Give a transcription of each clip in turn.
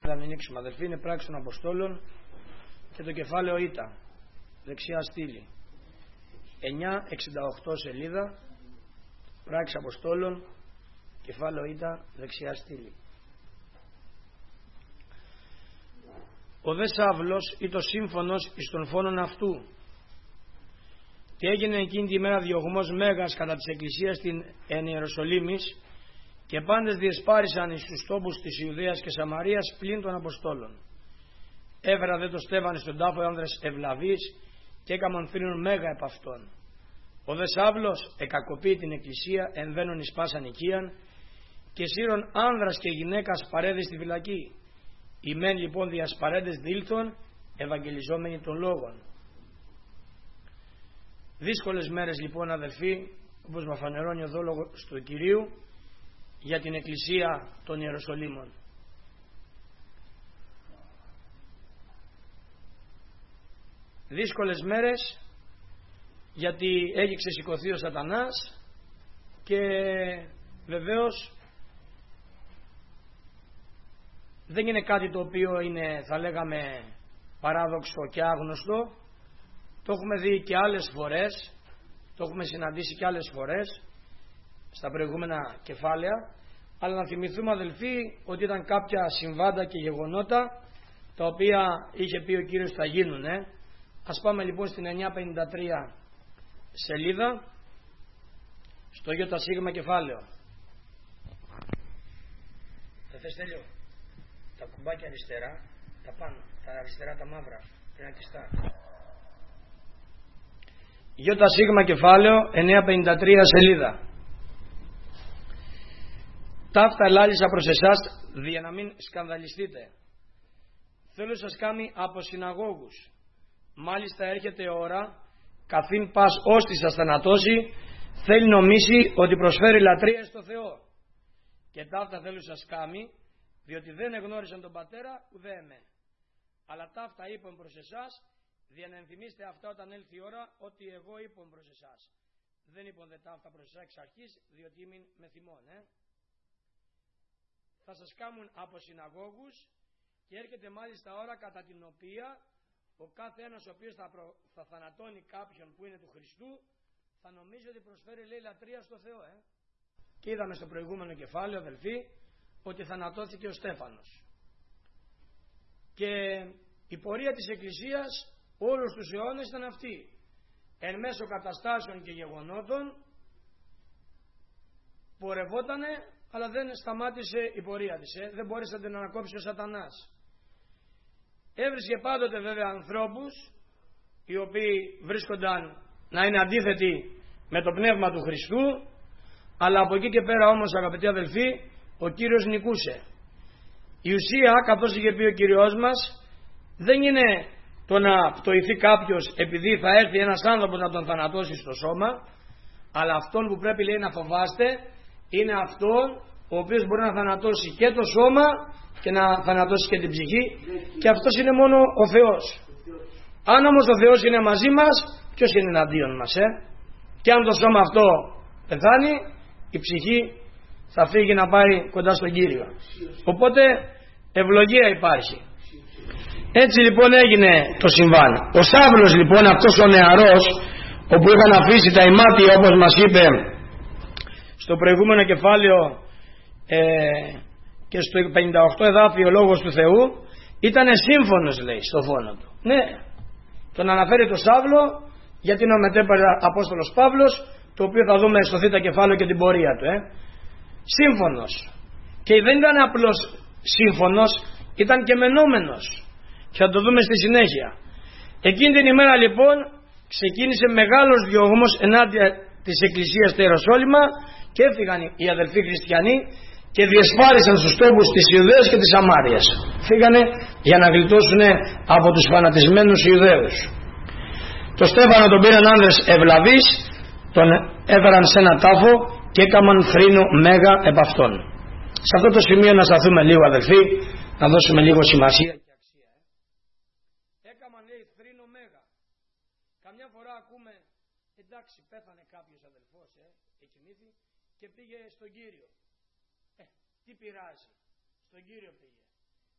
Θα ανοίξουμε, αδελφοί, είναι πράξη των Αποστόλων και το κεφάλαιο Ήτα, δεξιά στήλη, 968 σελίδα, πράξη Αποστόλων, κεφάλαιο Ήτα, δεξιά στήλη. Ο δε Σαύλος ή το σύμφωνος εις των φόνων αυτού, και έγινε εκείνη τη μέρα διωγμός μέγας κατά της εκκλησίας στην εν Ιεροσολύμης, και πάντες διεσπάρισαν εις τους τόπους της Ιουδαίας και Σαμαρίας πλην των Αποστόλων. Έβρα δε το Στέφανη στον τάφο άνδρες ευλαβείς και έκαμον θρήνων μέγα επ' αυτόν. Ο δε Σαύλος εκακοπεί την εκκλησία εμβαίνουν εις πάσαν οικίαν, και σύρων άνδρας και γυναίκας παρέδει στη φυλακή. Οι μεν λοιπόν διασπαρέντες δήλθον ευαγγελιζόμενοι των λόγων. Δύσκολες μέρες λοιπόν, αδελφοί, όπως μας φανερώνει εδώ λόγος του Κυρίου, για την εκκλησία των Ιεροσολύμων. Δύσκολες μέρες γιατί έχει ξεσηκωθεί ο Σατανάς και βεβαίως δεν είναι κάτι το οποίο είναι, θα λέγαμε, παράδοξο και άγνωστο. Το έχουμε δει και άλλες φορές, το έχουμε συναντήσει και άλλες φορές στα προηγούμενα κεφάλαια, αλλά να θυμηθούμε, αδελφοί, ότι ήταν κάποια συμβάντα και γεγονότα τα οποία είχε πει ο Κύριος θα γίνουν. Ας πάμε λοιπόν στην 953 σελίδα, στο ΙΣ κεφάλαιο. Θα θες, Τέλειο, τα κουμπάκια αριστερά, τα πάνω, τα αριστερά τα μαύρα, πρέπει να κλειστά. ΙΣ κεφάλαιο, 953 σελίδα. Ταύτα ελάλησα προς εσάς, για να μην σκανδαλιστείτε. Θέλω σας κάνει από συναγώγους. Μάλιστα έρχεται η ώρα, καθήν πας ώστι σας θανατώσει, θέλει νομίσει ότι προσφέρει λατρεία στο Θεό. Και ταύτα θέλω σας κάνει, διότι δεν εγνώρισαν τον Πατέρα ουδέ εμέ. Αλλά ταύτα είπαν προς εσάς, για να ενθυμίστε αυτά όταν έλθει η ώρα, ότι εγώ είπαν προς εσάς. Δεν είπαν δε ταύτα προς εσάς εξ αρχής, διότι ήμουν με θυμών. Θα σας κάνουν από συναγώγους, και έρχεται μάλιστα ώρα κατά την οποία ο κάθε ένας ο οποίος θα θανατώνει κάποιον που είναι του Χριστού θα νομίζει ότι προσφέρει, λέει, λατρεία στο Θεό. Και είδαμε στο προηγούμενο κεφάλαιο, αδελφοί, ότι θανατώθηκε ο Στέφανος. Και η πορεία της Εκκλησίας όλους τους αιώνες ήταν αυτή. Εν μέσω καταστάσεων και γεγονότων πορευότανε, αλλά δεν σταμάτησε η πορεία της. Δεν μπόρεσε να την ανακόψει ο Σατανάς. Έβρισκε πάντοτε βέβαια ανθρώπους οι οποίοι βρίσκονταν να είναι αντίθετοι με το πνεύμα του Χριστού, αλλά από εκεί και πέρα όμως, αγαπητοί αδελφοί, ο Κύριος νικούσε. Η ουσία, καθώς είχε πει ο Κύριος μας, δεν είναι το να πτωηθεί κάποιος επειδή θα έρθει ένας άνθρωπος να τον θανατώσει στο σώμα, αλλά αυτόν που πρέπει, λέει, να φοβάστε είναι αυτόν ο οποίος μπορεί να θανατώσει και το σώμα και να θανατώσει και την ψυχή, και αυτός είναι μόνο ο Θεός. Αν όμως ο Θεός είναι μαζί μας, ποιος είναι εναντίον μας? Και αν το σώμα αυτό πεθάνει, η ψυχή θα φύγει να πάει κοντά στον Κύριο. Οπότε ευλογία υπάρχει. Έτσι λοιπόν έγινε το συμβάν. Ο Σαύλος λοιπόν, αυτός ο νεαρός, όπου είχαν αφήσει τα ημάτια, όπως μας είπε στο προηγούμενο κεφάλαιο και στο 58 εδάφιο λόγος του Θεού, ήταν σύμφωνος, λέει, στο φόνο του. Ναι, τον αναφέρει το Σαύλο γιατί είναι ο μετέπειτα Απόστολος Παύλος, το οποίο θα δούμε στο θήτα κεφάλαιο και την πορεία του. Σύμφωνος. Και δεν ήταν απλώς σύμφωνος, ήταν και μενόμενος. Και θα το δούμε στη συνέχεια. Εκείνη την ημέρα λοιπόν ξεκίνησε μεγάλος διωγμός ενάντια της Εκκλησίας στη Ιεροσόλυμα, και έφυγαν οι αδελφοί χριστιανοί και διεσπάρισαν στους τόπους της Ιουδαίας και της Σαμάριας. Φύγανε για να γλιτώσουν από τους φανατισμένους Ιουδαίους. Το Στέφανο τον πήραν άνδρες ευλαβείς, τον έφεραν σε ένα τάφο και έκαμαν θρήνο μέγα επ' αυτόν. Σε αυτό το σημείο να σταθούμε λίγο, αδελφοί, να δώσουμε λίγο σημασία και αξία. Έκαμαν, λέει, θρήνο μέγα. Καμιά φορά ακούμε, εντάξει, πέθανε κάποιος αδελφός, εκοιμήθη και πήγε στον Κύριο. Τι πειράζει, στον Κύριο πήγε.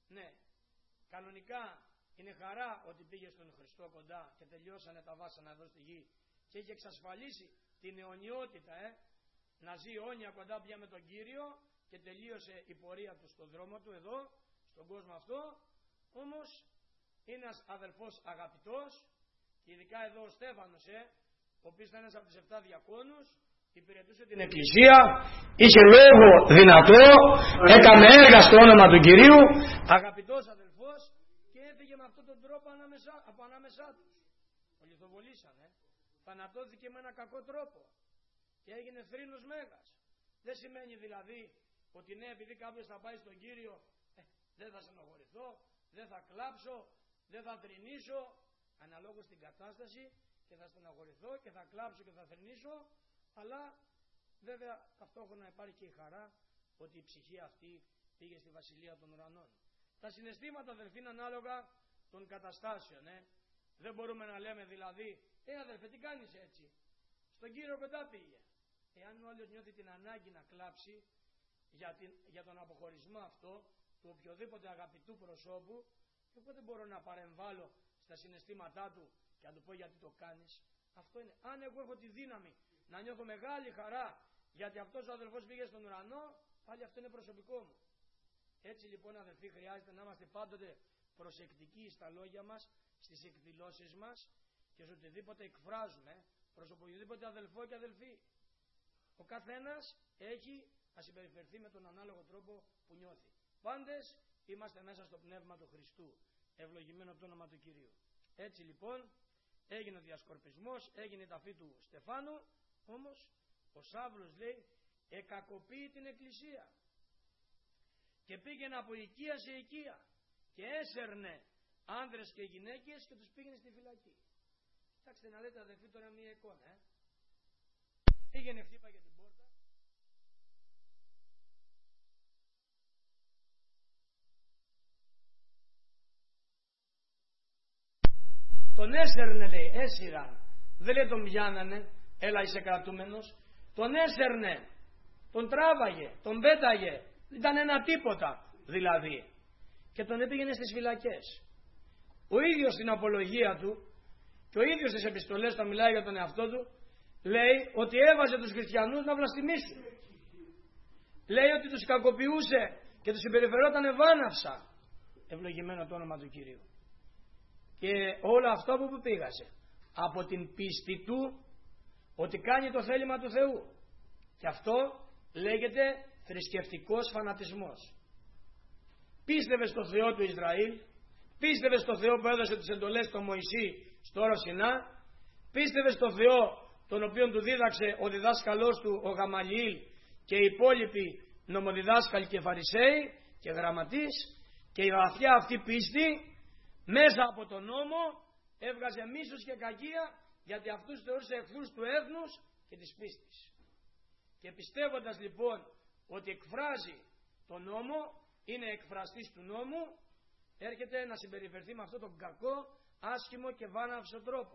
Ναι, κανονικά είναι χαρά ότι πήγε στον Χριστό κοντά και τελειώσανε τα βάσανα εδώ στη γη και έχει εξασφαλίσει την αιωνιότητα, να ζει αιώνια κοντά πια με τον Κύριο και τελείωσε η πορεία του στον δρόμο του εδώ, στον κόσμο αυτό. Όμως είναι ένας αδελφός αγαπητός και ειδικά εδώ ο Στέφανος, ο οποίος ήταν ένας από τους 7 διακόνους, υπηρετούσε την Εκκλησία, είχε λόγο δυνατό, έκανε έργα στο όνομα του Κυρίου, αγαπητός αδελφός, και έφυγε με αυτόν τον τρόπο από ανάμεσά τους. Το λιθοβολήσανε, θανατώθηκε με ένα κακό τρόπο και έγινε θρήνος μέγας. Δεν σημαίνει δηλαδή ότι ναι, επειδή κάποιος θα πάει στον Κύριο, δεν θα στενοχωρηθώ, δεν θα κλάψω, δεν θα θρηνήσω, αναλόγως στην κατάσταση, και θα στεναχωρηθώ και θα κλάψω και θα θρηνήσω, αλλά βέβαια ταυτόχρονα υπάρχει και η χαρά ότι η ψυχή αυτή πήγε στη Βασιλεία των Ουρανών. Τα συναισθήματα, αδελφοί, είναι ανάλογα των καταστάσεων. Δεν μπορούμε να λέμε δηλαδή, αδελφέ, τι κάνεις έτσι, στον Κύριο κοντά πήγε. Εάν ο άλλος νιώθει την ανάγκη να κλάψει για τον αποχωρισμό αυτό του οποιοδήποτε αγαπητού προσώπου, εγώ δεν μπορώ να παρεμβάλλω στα συναισθήματά του και να του πω γιατί το κάνεις. Αυτό είναι. Αν εγώ έχω τη δύναμη να νιώθω μεγάλη χαρά γιατί αυτός ο αδελφός πήγε στον ουρανό, πάλι αυτό είναι προσωπικό μου. Έτσι λοιπόν, αδελφοί, χρειάζεται να είμαστε πάντοτε προσεκτικοί στα λόγια μας, στις εκδηλώσεις μας και σε οτιδήποτε εκφράζουμε προς οποιοδήποτε αδελφό και αδελφή. Ο καθένας έχει να συμπεριφερθεί με τον ανάλογο τρόπο που νιώθει. Πάντες είμαστε μέσα στο πνεύμα του Χριστού, ευλογημένο το όνομα του Κυρίου. Έτσι λοιπόν έγινε ο διασκορπισμός, έγινε η ταφή του Στεφάνου, όμως ο Σαύλος, λέει, εκακοποιεί την Εκκλησία και πήγαινε από οικία σε οικία και έσερνε άνδρες και γυναίκες και τους πήγαινε στη φυλακή. Κοιτάξτε να λέτε, αδελφοί, τώρα μία εικόνα. Πήγαινε, χτύπαγε την πόρτα. Τον έσερνε, λέει, έσυραν. Δεν λέει τον πιάνανε, έλα είσαι κρατούμενος. Τον έσερνε, τον τράβαγε, τον πέταγε. Ήταν ένα τίποτα δηλαδή. Και τον έπηγαινε στις φυλακές. Ο ίδιος στην απολογία του και ο ίδιος στις επιστολές, θα μιλάει για τον εαυτό του, λέει ότι έβαζε τους χριστιανούς να βλαστημίσουν. Λέει ότι τους κακοποιούσε και τους συμπεριφερόταν βάναυσα. Ευλογημένο το όνομα του Κυρίου. Και όλο αυτό από που πήγασε? Από την πίστη του ότι κάνει το θέλημα του Θεού. Και αυτό λέγεται θρησκευτικός φανατισμός. Πίστευε στο Θεό του Ισραήλ, πίστευε στο Θεό που έδωσε τις εντολές στον Μωυσή στο όρο Σινά, πίστευε στο Θεό τον οποίον του δίδαξε ο διδάσκαλός του ο Γαμαλιήλ και οι υπόλοιποι νομοδιδάσκαλοι και φαρισαίοι και γραμματείς, και η βαθιά αυτή πίστη μέσα από τον νόμο έβγαζε μίσος και κακία, γιατί αυτούς θεωρούσε εχθρούς του έθνους και της πίστης. Και πιστεύοντας λοιπόν ότι εκφράζει τον νόμο, είναι εκφραστής του νόμου, έρχεται να συμπεριφερθεί με αυτόν τον κακό, άσχημο και βάναυσο τρόπο.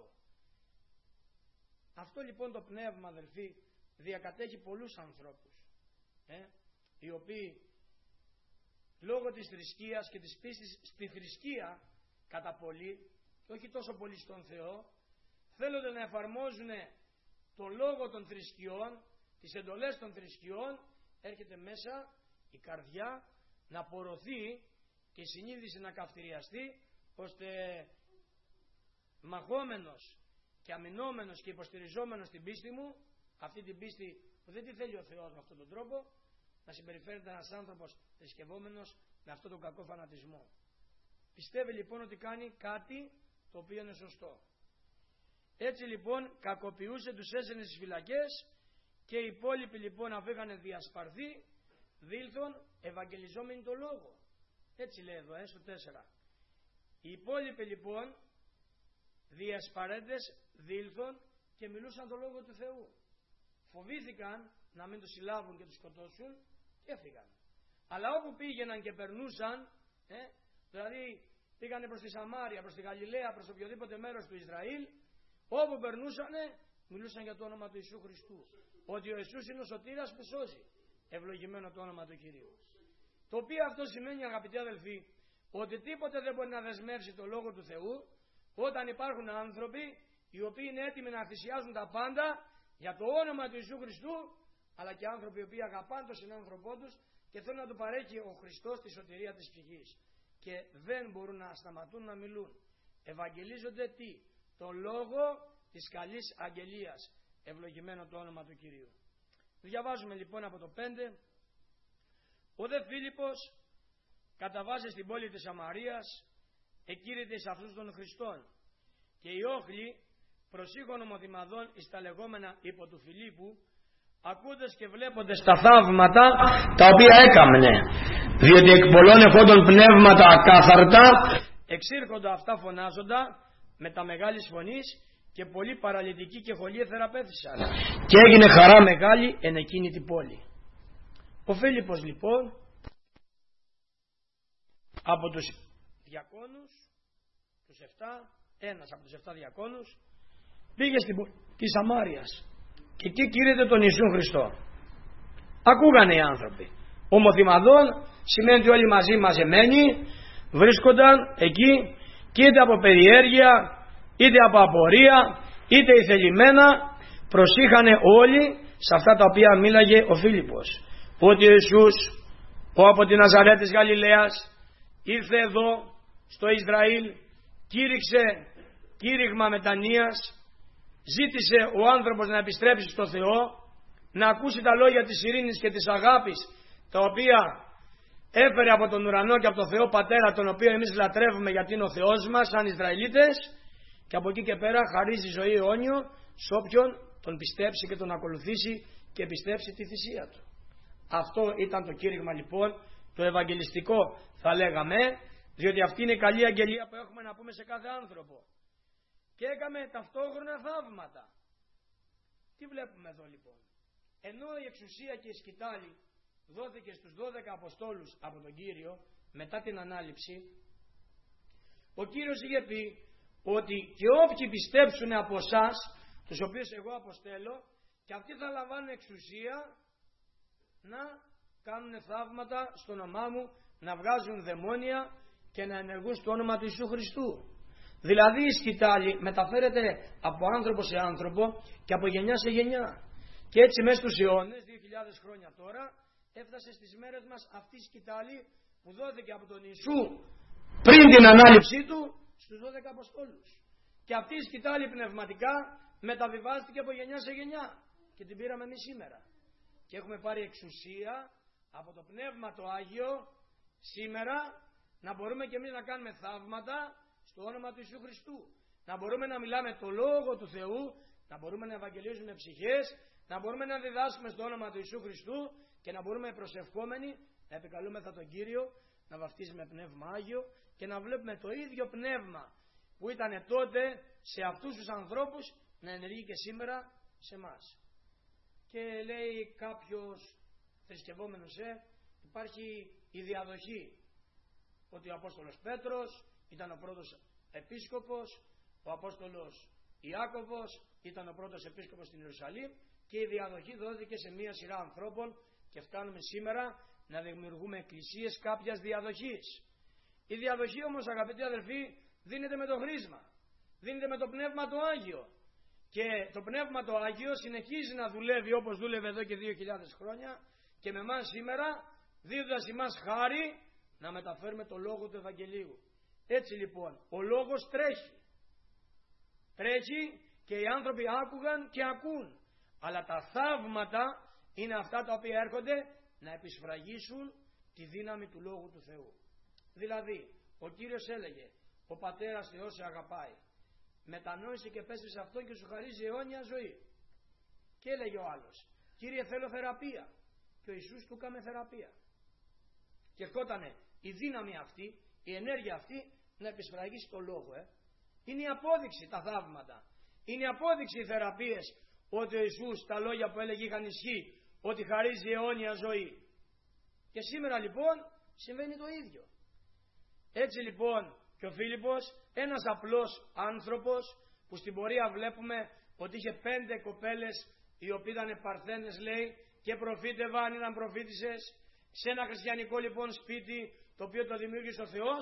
Αυτό λοιπόν το πνεύμα, αδελφοί, διακατέχει πολλούς ανθρώπους, οι οποίοι λόγω της θρησκείας και της πίστης στη θρησκεία κατά πολύ, και όχι τόσο πολύ στον Θεό, θέλονται να εφαρμόζουν το λόγο των θρησκειών, τις εντολές των θρησκειών, έρχεται μέσα η καρδιά να απορωθεί και η συνείδηση να καυτηριαστεί, ώστε μαχόμενος και αμυνόμενος και υποστηριζόμενος την πίστη μου, αυτή την πίστη που δεν τη θέλει ο Θεός με αυτόν τον τρόπο, να συμπεριφέρεται ένας άνθρωπος θρησκευόμενος με αυτόν τον κακό φανατισμό. Πιστεύει λοιπόν ότι κάνει κάτι το οποίο είναι σωστό. Έτσι λοιπόν κακοποιούσε, τους έσαινε στις φυλακές, και οι υπόλοιποι λοιπόν αφού είχαν διασπαρθεί, δήλθον ευαγγελιζόμενοι το λόγο. Έτσι λέει εδώ, στο 4. Οι υπόλοιποι λοιπόν διασπαρέντες δήλθον και μιλούσαν το λόγο του Θεού. Φοβήθηκαν να μην τους συλλάβουν και τους σκοτώσουν και έφυγαν. Αλλά όπου πήγαιναν και περνούσαν, δηλαδή πήγανε προς τη Σαμάρια, προς τη Γαλιλαία, προς οποιοδήποτε μέρος του Ισραήλ, όπου περνούσανε μιλούσαν για το όνομα του Ιησού Χριστού. Ότι ο Ιησούς είναι ο σωτήρας που σώζει. Ευλογημένο το όνομα του Κυρίου. Το οποίο αυτό σημαίνει, αγαπητοί αδελφοί, ότι τίποτε δεν μπορεί να δεσμεύσει το Λόγο του Θεού όταν υπάρχουν άνθρωποι οι οποίοι είναι έτοιμοι να θυσιάζουν τα πάντα για το όνομα του Ιησού Χριστού, αλλά και άνθρωποι οι οποίοι αγαπάνε τον συνάνθρωπό τους και θέλουν να του παρέχει ο Χριστός τη σωτηρία της ψυχής. Και δεν μπορούν να σταματούν να μιλούν. Ευαγγελίζονται τι? Το λόγο της καλής αγγελίας. Ευλογημένο το όνομα του Κυρίου. Διαβάζουμε λοιπόν από το 5. Ο δε Φίλιππος καταβάζει στην πόλη της Σαμαρίας, εκήρυτε εις αυτούς των Χριστών. Και οι όχλοι προσήχων ομοθυμαδών εις τα λεγόμενα υπό του Φιλίππου, ακούντες και βλέποντες τα θαύματα τα οποία έκαμνε, διότι εκ πολλών εχόντων πνεύματα ακάθαρτα εξήρχονται αυτά φωνάζοντα με τα μεγάλης φωνής, και πολλοί παραλυτικοί και χωλοί θεραπεύθησαν, και έγινε χαρά μεγάλη εν εκείνη την πόλη. Ο Φίλιππος λοιπόν από τους διακόνους, τους 7, ένας από τους 7 διακόνους, πήγε στην πόλη της Σαμάριας και εκεί κήρυτε τον Ιησού Χριστό. Ακούγανε οι άνθρωποι. Ομοθυμαδών σημαίνει ότι όλοι μαζί μαζεμένοι βρίσκονταν εκεί, και είτε από περιέργεια, είτε από απορία, είτε ηθελημένα προσήχανε όλοι σε αυτά τα οποία μίλαγε ο Φίλιππος. Ότι ο Ιησούς, ο από τη Ναζαρέτ της Γαλιλαίας, ήρθε εδώ στο Ισραήλ, κήρυξε κήρυγμα μετανοίας, ζήτησε ο άνθρωπος να επιστρέψει στο Θεό, να ακούσει τα λόγια της ειρήνης και της αγάπης, τα οποία έφερε από τον ουρανό και από τον Θεό Πατέρα, τον οποίο εμείς λατρεύουμε γιατί είναι ο Θεός μας σαν Ισραηλίτες, και από εκεί και πέρα χαρίζει ζωή αιώνιο σε όποιον τον πιστέψει και τον ακολουθήσει και πιστέψει τη θυσία του. Αυτό ήταν το κήρυγμα λοιπόν, το ευαγγελιστικό θα λέγαμε, διότι αυτή είναι η καλή αγγελία που έχουμε να πούμε σε κάθε άνθρωπο. Και έκαμε ταυτόχρονα θαύματα. Τι βλέπουμε εδώ λοιπόν? Ενώ η εξουσία και η σκητάλη δόθηκε στους 12 Αποστόλους από τον Κύριο μετά την Ανάληψη, ο Κύριος είχε πει ότι και όποιοι πιστέψουν από εσάς, τους οποίους εγώ αποστέλω, και αυτοί θα λαμβάνουν εξουσία να κάνουν θαύματα στο όνομά μου, να βγάζουν δαιμόνια και να ενεργούν στο όνομα του Ιησού Χριστού. Δηλαδή η σκητάλη μεταφέρεται από άνθρωπο σε άνθρωπο και από γενιά σε γενιά. Και έτσι μέσα στους αιώνες, 2.000 χρόνια τώρα, έφτασε στις μέρες μας αυτή η σκητάλη που δόθηκε από τον Ιησού πριν την Ανάληψή του στους 12 Αποστόλους. Και αυτή η σκητάλη πνευματικά μεταβιβάστηκε από γενιά σε γενιά και την πήραμε εμείς σήμερα. Και έχουμε πάρει εξουσία από το Πνεύμα το Άγιο σήμερα να μπορούμε και εμείς να κάνουμε θαύματα στο όνομα του Ιησού Χριστού. Να μπορούμε να μιλάμε το Λόγο του Θεού, να μπορούμε να ευαγγελίζουμε ψυχές, να μπορούμε να διδάσκουμε στο όνομα του Ιησού Χριστού και να μπορούμε προσευχόμενοι να επικαλούμεθα τον Κύριο, να βαφτίζει με Πνεύμα Άγιο και να βλέπουμε το ίδιο πνεύμα που ήταν τότε σε αυτούς τους ανθρώπους να ενεργεί και σήμερα σε εμάς. Και λέει κάποιος θρησκευόμενος, υπάρχει η διαδοχή ότι ο Απόστολος Πέτρος ήταν ο πρώτος επίσκοπος, ο Απόστολος Ιάκωβος ήταν ο πρώτος επίσκοπος στην Ιερουσαλήμ, και η διαδοχή δόθηκε σε μία σειρά ανθρώπων και φτάνουμε σήμερα να δημιουργούμε εκκλησίες κάποιας διαδοχής. Η διαδοχή όμως, αγαπητοί αδελφοί, δίνεται με το χρήσμα, δίνεται με το Πνεύμα το Άγιο, και το Πνεύμα το Άγιο συνεχίζει να δουλεύει όπως δούλευε εδώ και 2.000 χρόνια και με εμάς σήμερα, δίδοντας εμάς χάρη να μεταφέρουμε το Λόγο του Ευαγγελίου. Έτσι λοιπόν ο Λόγος τρέχει και οι άνθρωποι άκουγαν και ακούν, αλλά τα θαύματα είναι αυτά τα οποία έρχονται να επισφραγίσουν τη δύναμη του Λόγου του Θεού. Δηλαδή ο Κύριος έλεγε, ο Πατέρας Θεός σε αγαπάει, μετανόησε και πέσε σε αυτό και σου χαρίζει αιώνια ζωή. Και έλεγε ο άλλος, Κύριε θέλω θεραπεία, και ο Ιησούς του κάμε θεραπεία. Και ερχότανε η δύναμη αυτή, η ενέργεια αυτή να επισφραγίσει το Λόγο. Είναι η απόδειξη τα θαύματα, είναι η απόδειξη οι θεραπείες, ότι ο Ιησούς τα λόγια που έλεγε είχαν ισχύ, ότι χαρίζει αιώνια ζωή. Και σήμερα λοιπόν συμβαίνει το ίδιο. Έτσι λοιπόν και ο Φίλιππος, ένας απλός άνθρωπος που στην πορεία βλέπουμε ότι είχε 5 κοπέλες οι οποίοι ήταν παρθένες, λέει, και προφήτευαν, ήταν προφήτησες, σε ένα χριστιανικό λοιπόν σπίτι το οποίο το δημιούργησε ο Θεός,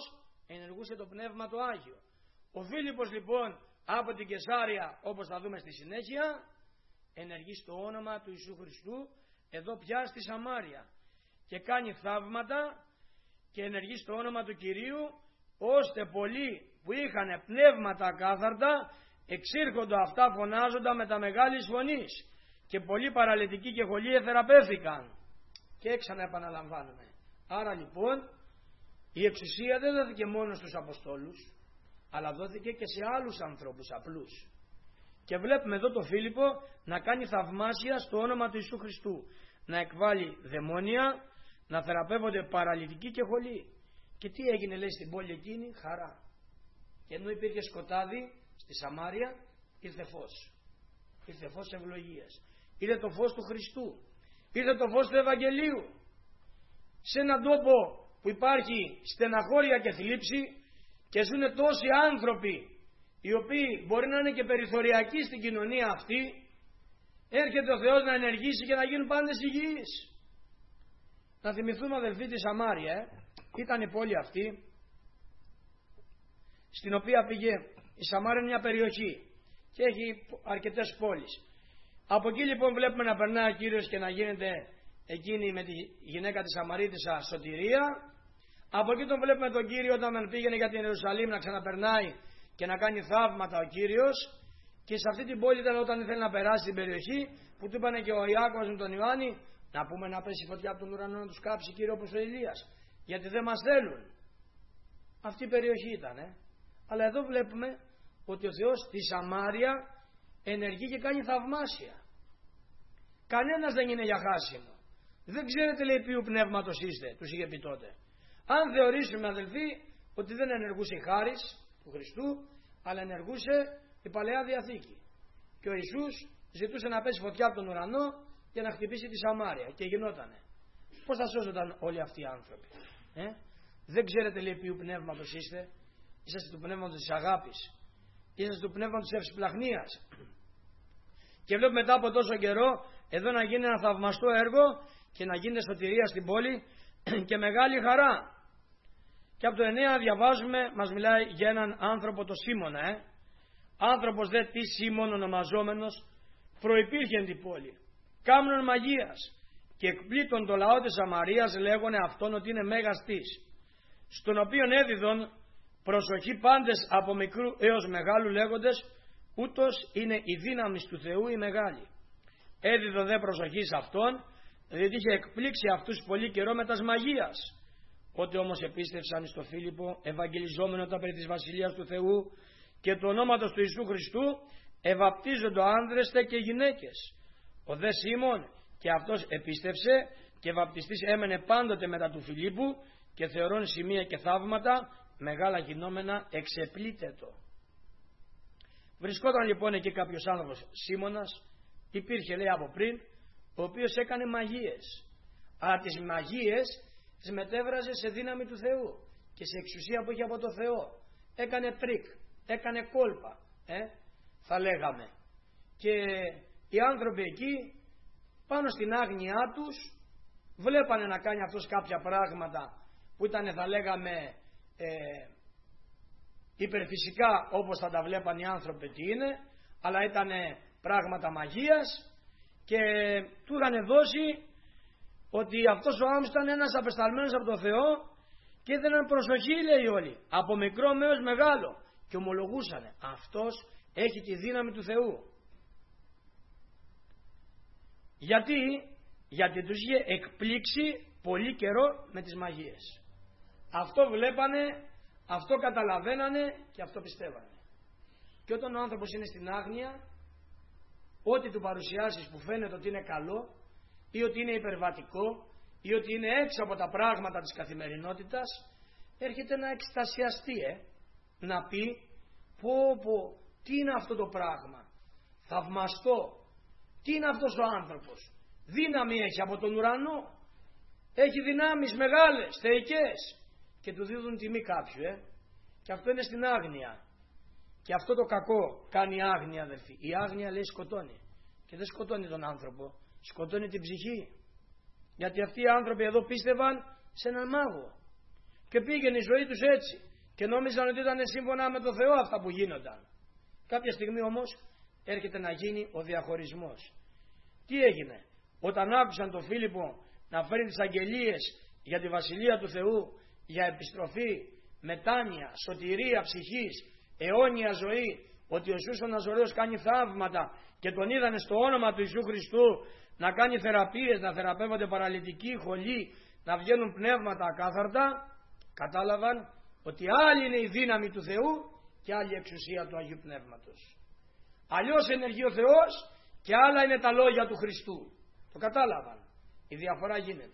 ενεργούσε το Πνεύμα το Άγιο. Ο Φίλιππος λοιπόν από την Κεσάρια, όπως θα δούμε στη συνέχεια, ενεργεί στο όνομα του Ιησού Χριστού εδώ πια στη Σαμάρια και κάνει θαύματα και ενεργεί στο όνομα του Κυρίου, ώστε πολλοί που είχαν πνεύματα ακάθαρτα εξήρχονται αυτά φωνάζοντα με τα μεγάλης φωνής και πολλοί παραλυτικοί και χωλοί εθεραπεύθηκαν. Και ξαναεπαναλαμβάνουμε. Άρα λοιπόν η εξουσία δεν δόθηκε μόνο στους Αποστόλους, αλλά δόθηκε και σε άλλους ανθρώπους απλούς. Και βλέπουμε εδώ το Φίλιππο να κάνει θαυμάσια στο όνομα του Ιησού Χριστού, να εκβάλει δαιμόνια, να θεραπεύονται παραλυτικοί και χωλοί. Και τι έγινε, λέει, στην πόλη εκείνη? Χαρά. Και ενώ υπήρχε σκοτάδι στη Σαμάρια, ήρθε φως. Ήρθε φως ευλογίας. Ήρθε το φως του Χριστού. Ήρθε το φως του Ευαγγελίου. Σε έναν τόπο που υπάρχει στεναχώρια και θλίψη και ζουν τόσοι άνθρωποι οι οποίοι μπορεί να είναι και περιθωριακοί στην κοινωνία αυτή, έρχεται ο Θεός να ενεργήσει και να γίνουν πάντες υγιείς. Να θυμηθούμε, αδελφοί, τη Σαμάρια. Ήταν η πόλη αυτή στην οποία πήγε. Η Σαμάρια είναι μια περιοχή και έχει αρκετές πόλεις. Από εκεί λοιπόν βλέπουμε να περνάει ο Κύριος και να γίνεται εκείνη με τη γυναίκα της Σαμαρίτισσα σωτηρία. Από εκεί τον βλέπουμε τον Κύριο όταν πήγαινε για την Ιερουσαλήμ να ξαναπερνάει και να κάνει θαύματα ο Κύριος. Και σε αυτή την πόλη ήταν όταν ήθελε να περάσει την περιοχή που του είπανε και ο Ιάκωβος με τον Ιωάννη, να πούμε να πέσει φωτιά από τον ουρανό να τους κάψει, Κύριε, όπως ο Ηλίας, γιατί δεν μας θέλουν. Αυτή η περιοχή ήταν. Αλλά εδώ βλέπουμε ότι ο Θεός στη Σαμάρια ενεργεί και κάνει θαυμάσια. Κανένας δεν είναι για χάσιμο. Δεν ξέρετε, λέει, ποιου πνεύματος είστε, τους είχε πει τότε. Αν θεωρήσουμε, αδελφοί, ότι δεν ενεργούσε η χάρις του Χριστού, αλλά ενεργούσε η Παλαιά Διαθήκη. Και ο Ιησούς ζητούσε να πέσει φωτιά από τον ουρανό για να χτυπήσει τη Σαμάρια. Και γινότανε. Πώς θα σώζονταν όλοι αυτοί οι άνθρωποι? Δεν ξέρετε, λέει, ποιου πνεύματος είστε? Είσαστε του πνεύματος της αγάπης. Είσαστε του πνεύματος της ευσπλαχνίας. Και βλέπουμε μετά από τόσο καιρό εδώ να γίνει ένα θαυμαστό έργο και να γίνει σωτηρία στην πόλη και μεγάλη χαρά. Και από το 9 διαβάζουμε, μας μιλάει για έναν άνθρωπο, το Σίμωνα. Άνθρωπος δε τι Σίμων ονομαζόμενος, προϋπήρχε εν την πόλη, κάμνων μαγείας, και εκπλήττων το λαό της Σαμαρίας λέγονε αυτόν ότι είναι μέγας της, στον οποίον έδιδον προσοχή πάντες από μικρού έως μεγάλου λέγοντες, ούτως είναι η δύναμη του Θεού η μεγάλη. Έδιδο δε προσοχή σε αυτόν, διότι είχε εκπλήξει αυτούς πολύ καιρό με τας μαγείας. Ότι όμως επίστευσαν στο Φίλιππο, ευαγγελιζόμενο τα περί της Βασιλείας του Θεού και του ονόματος του Ιησού Χριστού, ευαπτίζονται άνδρες και γυναίκες. Ο δε Σίμων και αυτός επίστευσε και βαπτιστής έμενε πάντοτε μετά του Φιλίππου και θεωρών σημεία και θαύματα μεγάλα γινόμενα εξεπλήτετο. Βρισκόταν λοιπόν εκεί κάποιος άνθρωπος, Σίμωνας, υπήρχε, λέει, από πριν, ο οποίος έκανε μαγείες. Αλλά τις μαγείες τις μετέβραζε σε δύναμη του Θεού και σε εξουσία που είχε από το Θεό. Έκανε τρίκ, έκανε κόλπα, θα λέγαμε. Και οι άνθρωποι εκεί πάνω στην άγνοιά τους βλέπανε να κάνει αυτός κάποια πράγματα που ήταν, θα λέγαμε, υπερφυσικά, όπως θα τα βλέπαν οι άνθρωποι τι είναι, αλλά ήταν πράγματα μαγείας και του είχαν δώσει ότι αυτός ο άνθρωπος ήταν ένας απεσταλμένος από τον Θεό και έδιναν προσοχή, λέει, όλοι, από μικρό έως μεγάλο, και ομολογούσανε αυτός έχει τη δύναμη του Θεού. Γιατί τους είχε εκπλήξει πολύ καιρό με τις μαγείες. Αυτό βλέπανε, αυτό καταλαβαίνανε και αυτό πιστεύανε. Και όταν ο άνθρωπος είναι στην άγνοια, ό,τι του παρουσιάσεις που φαίνεται ότι είναι καλό ή ότι είναι υπερβατικό ή ότι είναι έξω από τα πράγματα της καθημερινότητας, έρχεται να εκστασιαστεί, να πει πω, τι είναι αυτό το πράγμα, θαυμαστό, τι είναι αυτός ο άνθρωπος, δύναμη έχει από τον ουρανό, έχει δυνάμεις μεγάλες, θεϊκές, και του δίδουν τιμή κάποιου, και αυτό είναι στην άγνοια. Και αυτό το κακό κάνει η άγνοια, αδελφοί. Η άγνοια, λέει, σκοτώνει. Και δεν σκοτώνει τον άνθρωπο, σκοτώνει την ψυχή. Γιατί αυτοί οι άνθρωποι εδώ πίστευαν σε έναν μάγο και πήγαινε η ζωή τους έτσι και νόμιζαν ότι ήταν σύμφωνα με το Θεό αυτά που γίνονταν. Κάποια στιγμή όμως έρχεται να γίνει ο διαχωρισμός. Τι έγινε? Όταν άκουσαν τον Φίλιππο να φέρει τις αγγελίες για τη Βασιλεία του Θεού, για επιστροφή, μετάνοια, σωτηρία ψυχής, αιώνια ζωή, ότι ο Ιησούς ο Ναζωραίος κάνει θαύματα και τον είδανε στο όνομα του Ιησού Χριστού να κάνει θεραπείες, να θεραπεύονται παραλυτικοί, χολοί, να βγαίνουν πνεύματα ακάθαρτα, κατάλαβαν ότι άλλη είναι η δύναμη του Θεού και άλλη η εξουσία του Αγίου Πνεύματος. Αλλιώς ενεργεί ο Θεός και άλλα είναι τα λόγια του Χριστού. Το κατάλαβαν. Η διαφορά γίνεται.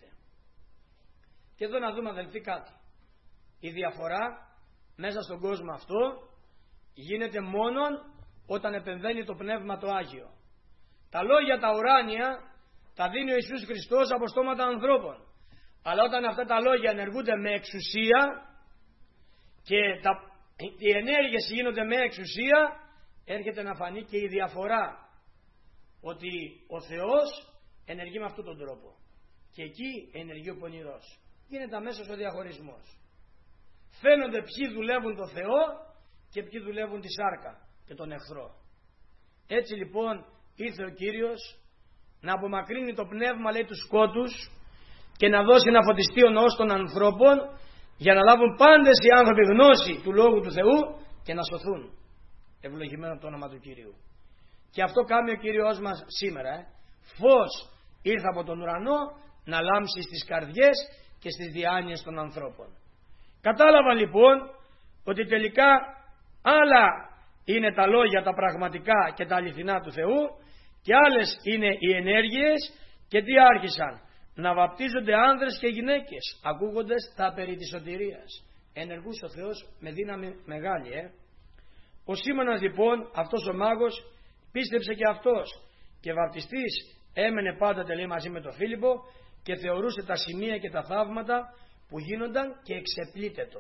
Και εδώ να δούμε, αδελφοί, κάτι. Η διαφορά μέσα στον κόσμο αυτό γίνεται μόνον όταν επεμβαίνει το Πνεύμα το Άγιο. Τα λόγια τα ουράνια τα δίνει ο Ιησούς Χριστός από στόματα ανθρώπων. Αλλά όταν αυτά τα λόγια ενεργούνται με εξουσία και οι ενέργειες γίνονται με εξουσία, έρχεται να φανεί και η διαφορά. Ότι ο Θεός ενεργεί με αυτόν τον τρόπο. Και εκεί ενεργεί ο πονηρός. Γίνεται αμέσως ο διαχωρισμός. Φαίνονται ποιοι δουλεύουν το Θεό και ποιοι δουλεύουν τη σάρκα και τον εχθρό. Έτσι λοιπόν ήρθε ο Κύριος να απομακρύνει το πνεύμα, λέει, τους σκότους και να δώσει να φωτιστεί ο ναός των ανθρώπων για να λάβουν πάντες οι άνθρωποι γνώση του Λόγου του Θεού και να σωθούν. Ευλογημένο το όνομα του Κυρίου. Και αυτό κάνει ο Κύριος μας σήμερα. Φως ήρθε από τον ουρανό να λάμψει στις καρδιές και στις διάνοιες των ανθρώπων. Κατάλαβαν λοιπόν ότι τελικά άλλα είναι τα λόγια τα πραγματικά και τα αληθινά του Θεού και άλλες είναι οι ενέργειες, και τι άρχισαν? Να βαπτίζονται άνδρες και γυναίκες ακούγοντας τα περί της σωτηρίας. Ενεργούσε ο Θεός με δύναμη μεγάλη. Ο Σίμωνας λοιπόν, αυτός ο μάγος, πίστεψε και αυτός και βαπτιστής έμενε πάντα, λέει, μαζί με τον Φίλιππο και θεωρούσε τα σημεία και τα θαύματα που γίνονταν και εξεπλήτετο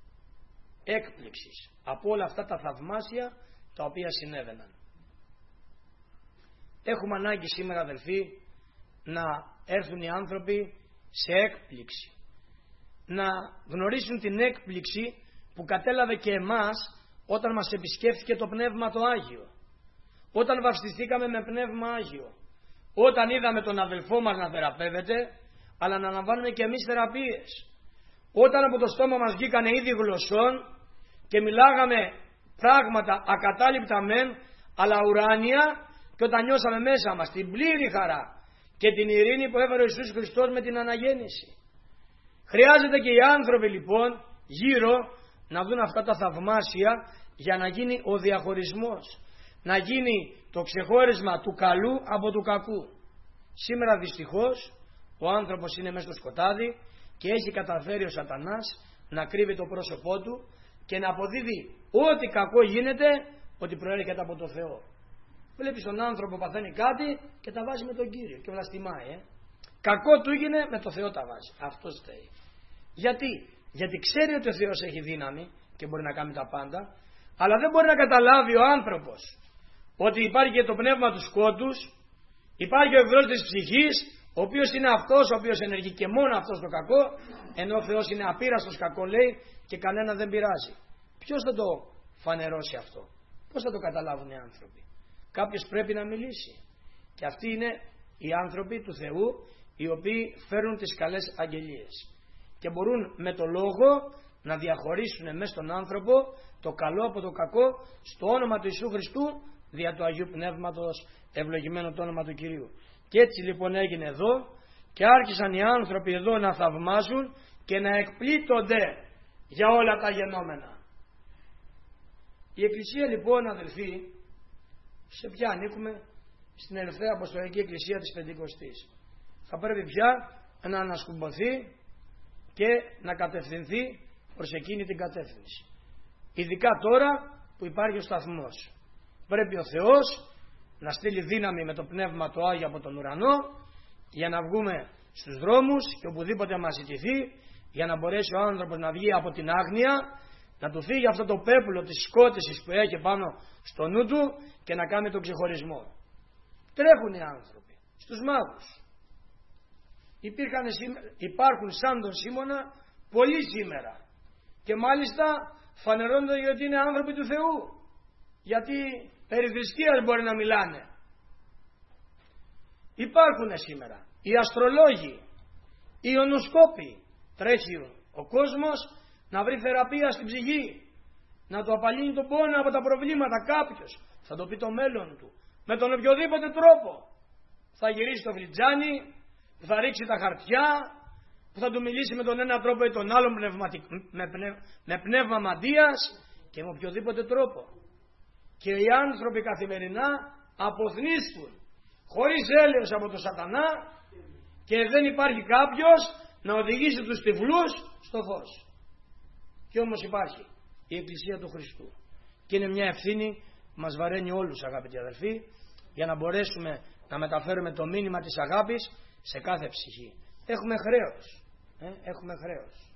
έκπληξης από όλα αυτά τα θαυμάσια τα οποία συνέβαιναν. Έχουμε ανάγκη σήμερα, αδελφοί, να έρθουν οι άνθρωποι σε έκπληξη, να γνωρίσουν την έκπληξη που κατέλαβε και εμάς όταν μας επισκέφθηκε το Πνεύμα το Άγιο, όταν βαπτιστήκαμε με Πνεύμα Άγιο, όταν είδαμε τον αδελφό μας να θεραπεύεται, αλλά να λαμβάνουμε και εμείς θεραπείες, όταν από το στόμα μας βγήκανε είδη γλωσσών και μιλάγαμε πράγματα ακατάληπτα μεν, αλλά ουράνια, και όταν νιώσαμε μέσα μας την πλήρη χαρά και την ειρήνη που έφερε ο Ιησούς Χριστός με την αναγέννηση. Χρειάζεται και οι άνθρωποι λοιπόν γύρω να δουν αυτά τα θαυμάσια για να γίνει ο διαχωρισμός, να γίνει το ξεχώρισμα του καλού από του κακού. Σήμερα δυστυχώς ο άνθρωπος είναι μέσα στο σκοτάδι και έχει καταφέρει ο Σατανάς να κρύβει το πρόσωπό του και να αποδίδει ό,τι κακό γίνεται ότι προέρχεται από το Θεό. Βλέπεις τον άνθρωπο παθαίνει κάτι και τα βάζει με τον Κύριο και βλαστημάει. Κακό του έγινε, με το Θεό τα βάζει. Αυτός φταίει. Γιατί ξέρει ότι ο Θεός έχει δύναμη και μπορεί να κάνει τα πάντα, αλλά δεν μπορεί να καταλάβει ο άνθρωπος ότι υπάρχει και το πνεύμα του σκότους, υπάρχει ο εχθρός της ψυχής, ο οποίος είναι αυτός ο οποίος ενεργεί και μόνο αυτός το κακό, ενώ ο Θεός είναι απείραστος κακό, λέει, και κανένα δεν πειράζει. Ποιος θα το φανερώσει αυτό? Πώς θα το καταλάβουν οι άνθρωποι? Κάποιος πρέπει να μιλήσει. Και αυτοί είναι οι άνθρωποι του Θεού, οι οποίοι φέρνουν τις καλές αγγελίες και μπορούν με το λόγο να διαχωρίσουν μέσα στον άνθρωπο το καλό από το κακό, στο όνομα του Ιησού Χριστού, δια του Αγίου Πνεύματος, ευλογημένο το όνομα του Κυρίου. Και έτσι λοιπόν έγινε εδώ και άρχισαν οι άνθρωποι εδώ να θαυμάζουν και να εκπλήττονται για όλα τα γενόμενα. Η Εκκλησία λοιπόν, αδελφοί, σε ποια ανήκουμε? Στην Ελευθερία Αποστολική Εκκλησία της Πεντηκοστής. Θα πρέπει πια να ανασκουμποθεί και να κατευθυνθεί προς εκείνη την κατεύθυνση. Ειδικά τώρα που υπάρχει ο σταθμός. Πρέπει ο Θεός να στείλει δύναμη με το Πνεύμα το Άγιο από τον ουρανό για να βγούμε στους δρόμους και οπουδήποτε μας ζητηθεί, για να μπορέσει ο άνθρωπος να βγει από την άγνοια, να του φύγει αυτό το πέπλο της σκότησης που έχει πάνω στο νου του και να κάνει τον ξεχωρισμό. Τρέχουν οι άνθρωποι στους μάγους. Υπάρχουν σαν τον Σίμωνα πολλοί σήμερα και μάλιστα φανερώνεται ότι είναι άνθρωποι του Θεού. Γιατί περί θρησκείας μπορεί να μιλάνε. Υπάρχουν σήμερα οι αστρολόγοι, οι ονοσκόποι. Τρέχει ο κόσμος να βρει θεραπεία στην ψυχή, να του απαλύνει τον πόνο από τα προβλήματα. Κάποιος θα το πει το μέλλον του με τον οποιοδήποτε τρόπο. Θα γυρίσει το φλιτζάνι, θα ρίξει τα χαρτιά, που θα του μιλήσει με τον ένα τρόπο ή τον άλλον με πνεύμα μαντείας και με οποιοδήποτε τρόπο. Και οι άνθρωποι καθημερινά αποθνίσκουν χωρίς έλεος από τον σατανά και δεν υπάρχει κάποιος να οδηγήσει τους τυφλούς στο φως. Και όμως υπάρχει η Εκκλησία του Χριστού και είναι μια ευθύνη που μας βαραίνει όλους, αγαπητοί αδελφοί, για να μπορέσουμε να μεταφέρουμε το μήνυμα της αγάπης σε κάθε ψυχή. Έχουμε χρέος. Έχουμε χρέος.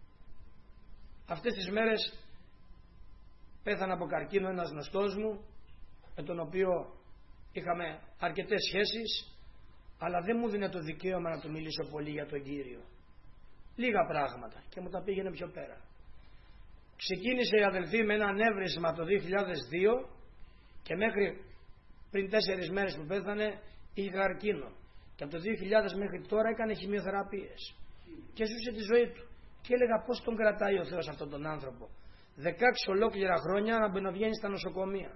Αυτές τις μέρες πέθανε από καρκίνο ένας γνωστός μου, με τον οποίο είχαμε αρκετές σχέσεις, αλλά δεν μου δίνει το δικαίωμα να του μιλήσω πολύ για τον Κύριο. Λίγα πράγματα και μου τα πήγαινε πιο πέρα. Ξεκίνησε η αδελφή με ένα ανέβρισμα το 2002 και μέχρι πριν 4 μέρες που πέθανε είχε καρκίνο. Και από το 2000 μέχρι τώρα έκανε χημειοθεραπείες. Και ζούσε τη ζωή του. Και έλεγα πώς τον κρατάει ο Θεός αυτόν τον άνθρωπο. 16 ολόκληρα χρόνια να μπαινοβγαίνει στα νοσοκομεία.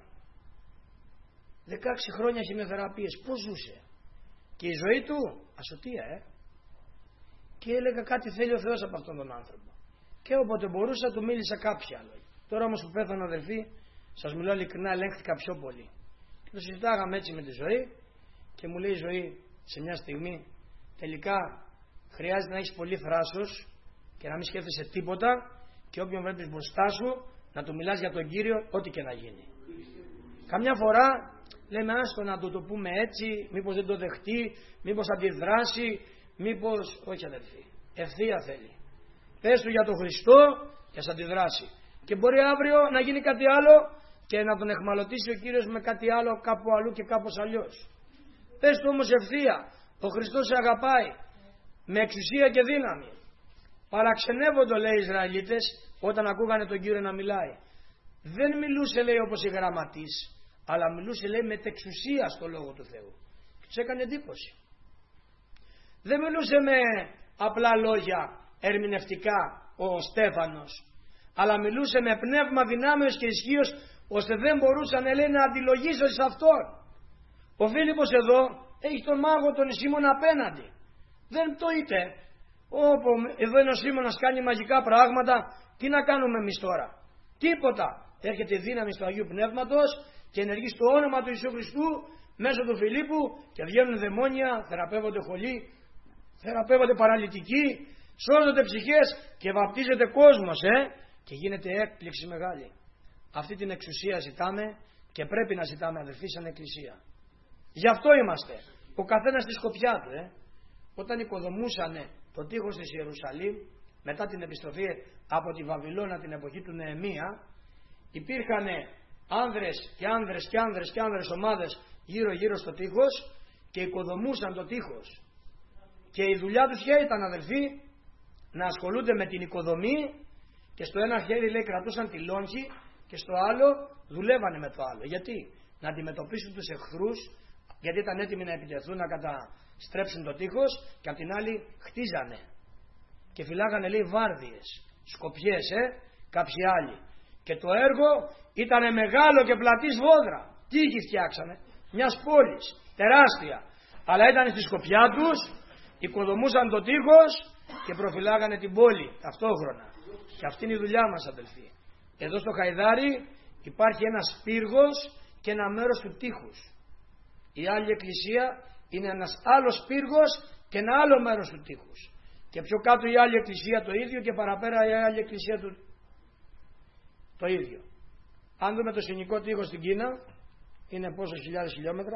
16 χρόνια χημειοθεραπείες. Πώς ζούσε. Και η ζωή του ασωτεία. Και έλεγα κάτι θέλει ο Θεός από αυτόν τον άνθρωπο. Και όποτε μπορούσα του μίλησα κάποια λόγια. Τώρα όμως που πέθανε αδελφοί, σας μιλώ ειλικρινά, ελέγχθηκα πιο πολύ. Και το συζητάγαμε έτσι με τη ζωή και μου λέει η ζωή σε μια στιγμή, τελικά χρειάζεται να έχεις πολύ θράσος και να μην σκέφτεσαι τίποτα και όποιον βλέπεις μπροστά σου να του μιλάς για τον Κύριο ό,τι και να γίνει. Καμιά φορά λέμε άστο να το πούμε έτσι, μήπως δεν το δεχτεί, μήπως αντιδράσει, μήπως... Όχι αδελφοί, ευθεία θέλει. Πες του για τον Χριστό και ας αντιδράσει. Και μπορεί αύριο να γίνει κάτι άλλο και να τον εχμαλωτήσει ο Κύριος με κάτι άλλο κάπου αλλού και κάπως αλλιώς. Πες του όμως ευθεία, ο Χριστός σε αγαπάει με εξουσία και δύναμη. Παραξενεύονται λέει οι Ισραηλίτες όταν ακούγανε τον Κύριο να μιλάει. Δεν μιλούσε λέει όπως οι γραμματείς, αλλά μιλούσε λέει με εξουσία στο Λόγο του Θεού. Και τους έκανε εντύπωση. Δεν μιλούσε με απλά λόγια ερμηνευτικά ο Στέφανος, αλλά μιλούσε με πνεύμα δυνάμεως και ισχύως, ώστε δεν μπορούσαν λέει να αντιλογίσουν σε αυτόν. Ο Φίλιππος εδώ έχει τον μάγο τον Σίμωνα απέναντι. Δεν το είτε. Όπου εδώ είναι ο Σίμωνας κάνει μαγικά πράγματα, τι να κάνουμε εμείς τώρα. Τίποτα. Έρχεται η δύναμη του Αγίου Πνεύματος και ενεργεί στο όνομα του Ιησού Χριστού μέσω του Φιλίππου και βγαίνουν δαιμόνια, θεραπεύονται χολοί, θεραπεύονται παραλυτικοί, σώζονται ψυχές και βαπτίζεται κόσμος και γίνεται έκπληξη μεγάλη. Αυτή την εξουσία ζητάμε και πρέπει να ζητάμε αδελφοί σαν Εκκλησία. Γι' αυτό είμαστε. Ο καθένας στη σκοπιά του. Όταν οικοδομούσανε το τείχος της Ιερουσαλήμ μετά την επιστροφή από τη Βαβυλώνα την εποχή του Νεεμία, υπήρχαν άνδρες και άνδρες και άνδρες και άνδρες ομάδες γύρω γύρω στο τείχος και οικοδομούσαν το τείχος. Και η δουλειά τους ποια ήταν αδελφοί? Να ασχολούνται με την οικοδομή και στο ένα χέρι λέει κρατούσαν τη λόγχη και στο άλλο δουλεύανε με το άλλο. Γιατί? Να αντιμετωπίσουν τους εχθρούς, γιατί ήταν έτοιμοι να επιτεθούν να καταστρέψουν το τείχος, και απ' την άλλη χτίζανε και φυλάγανε λέει βάρδιες, σκοπιές κάποιοι άλλοι. Και το έργο ήταν μεγάλο και πλατή σφόδρα. Τείχη φτιάξανε μιας πόλης τεράστια, αλλά ήταν στη σκοπιά τους, οικοδομούσαν το τείχος και προφυλάγανε την πόλη ταυτόχρονα. Και αυτή είναι η δουλειά μας αδελφοί. Εδώ στο Χαϊδάρι υπάρχει ένας πύργος και ένα μέρος του τείχους. Η άλλη εκκλησία είναι ένας άλλος πύργος και ένα άλλο μέρος του τείχους. Και πιο κάτω η άλλη εκκλησία το ίδιο και παραπέρα η άλλη εκκλησία το ίδιο. Αν δούμε το συνικό τείχος στην Κίνα, είναι πόσο χιλιάδες χιλιόμετρα,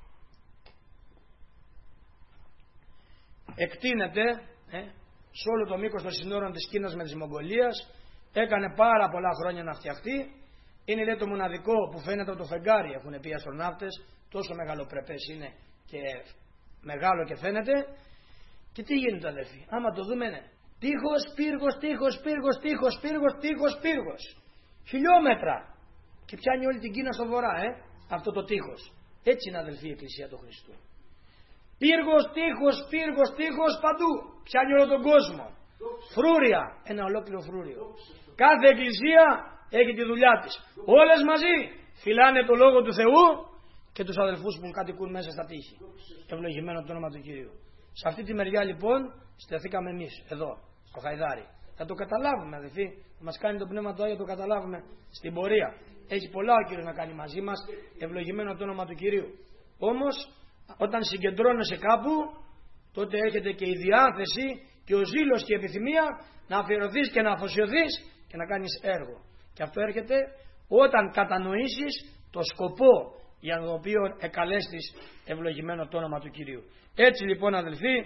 εκτείνεται σε όλο το μήκος των συνόρων της Κίνας με της Μογγολίας, έκανε πάρα πολλά χρόνια να φτιαχτεί. Είναι λέει το μοναδικό που φαίνεται από το φεγγάρι, έχουν πει οι αστροναύτες, τόσο μεγαλοπρεπές είναι και μεγάλο και φαίνεται. Και τι γίνεται αδελφοί? Άμα το δούμε, τείχος, πύργος, τείχος, πύργος, τείχος, πύργος, τείχος, πύργος. χιλιόμετρα και πιάνει όλη την Κίνα στο βορρά, αυτό το τείχος. Έτσι είναι, αδελφοί, η Εκκλησία του Χριστού. Πύργος, τείχος παντού. Πιάνει όλο τον κόσμο. Φρούρια, ένα ολόκληρο φρούριο. Κάθε εκκλησία έχει τη δουλειά της. Όλες μαζί φυλάνε το Λόγο του Θεού και τους αδελφούς που κατοικούν μέσα στα τείχη. Ευλογημένο το όνομα του Κυρίου. Σε αυτή τη μεριά λοιπόν στεθήκαμε εμείς εδώ, στο Χαϊδάρι. Θα το καταλάβουμε, αδελφοί. Θα μας κάνει το Πνεύμα του Άγιο, το καταλάβουμε στην πορεία. Έχει πολλά ο Κύριος να κάνει μαζί μας. Ευλογημένο το όνομα του Κυρίου. Όμως όταν συγκεντρώνεσαι κάπου, τότε έχετε και η διάθεση και ο ζήλος και η επιθυμία να αφιερωθείς και να αφοσιωθείς και να κάνεις έργο. Και αυτό έρχεται όταν κατανοήσεις το σκοπό για τον οποίο εκαλέστης, ευλογημένο το όνομα του Κυρίου. Έτσι λοιπόν, αδελφοί,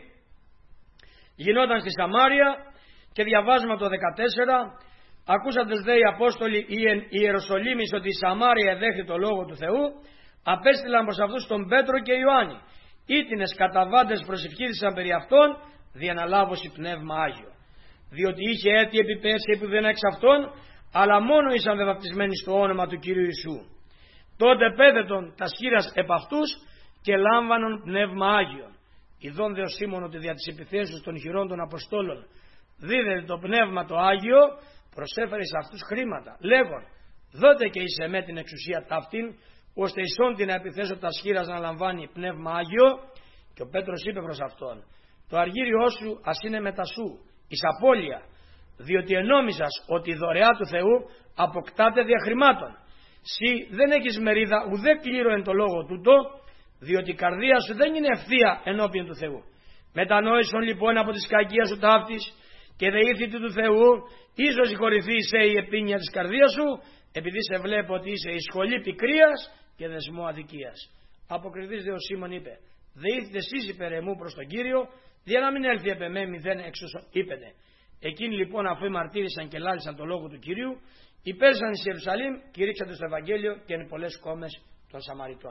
γινόταν στη Σαμάρια και διαβάζουμε το 14. Ακούσαντες δε οι Απόστολοι οι Ιεροσολύμης ότι η Σαμάρια εδέχθη το Λόγο του Θεού, απέστειλαν προς αυτούς τον Πέτρο και Ιωάννη. Ήτινες καταβάντες προσευχήθησαν περί αυτών, διαναλάβωση Πνεύμα Άγιο. Διότι είχε έτη επιπέσει επουδενά εξ αυτών, αλλά μόνο ήσαν βαπτισμένοι στο όνομα του Κυρίου Ιησού. Τότε πέδετον τα σχήρας επ' αυτούς και λάμβανον Πνεύμα Άγιον. Ιδών δε ο Σίμων ότι δια της επιθέσεως των χειρών των Αποστόλων δίδεται το Πνεύμα το Άγιο, προσέφερε σε αυτούς χρήματα, λέγον, δότε και εις εμέ την εξουσία ταύτην, ώστε ισόν την επιθέσω τα σχήρας να λαμβάνει Πνεύμα Άγιο. Και ο Πέτρος είπε προς αυτόν, το αργύριό σου ας είναι μετά σου, εις απώλεια, διότι ενόμιζας ότι η δωρεά του Θεού αποκτάται δια χρημάτων. Συ δεν έχεις μερίδα ουδέ κλήρο εν το λόγο τούτο, διότι η καρδία σου δεν είναι ευθεία ενώπιον του Θεού. Μετανόησον λοιπόν από τη σκακία σου ταύτης και δεήθητη του Θεού, ίσως συγχωρηθεί η επίνεια της καρδίας σου, επειδή σε βλέπω ότι είσαι η σχολή πικρίας και δεσμό αδικίας. Αποκριθείς δε ο Σίμων είπε, δεήθητε εσείς υπέρ εμού προς τον Κύριο, για να μην έλθει επ' εμέ μηδέν εξ όσων είπετε. Εκείνοι λοιπόν, αφού μαρτύρησαν και λάλησαν το λόγο του Κυρίου, υπέρσαν εις Ιερουσαλήμ, κηρύξαντες το Ευαγγέλιο και εν πολλές κόμες των Σαμαριτών.